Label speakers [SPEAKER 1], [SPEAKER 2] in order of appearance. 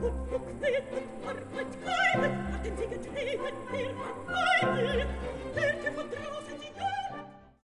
[SPEAKER 1] Arbeit keine, hat den sie getrieben, der Eidel, hört ihr von draußen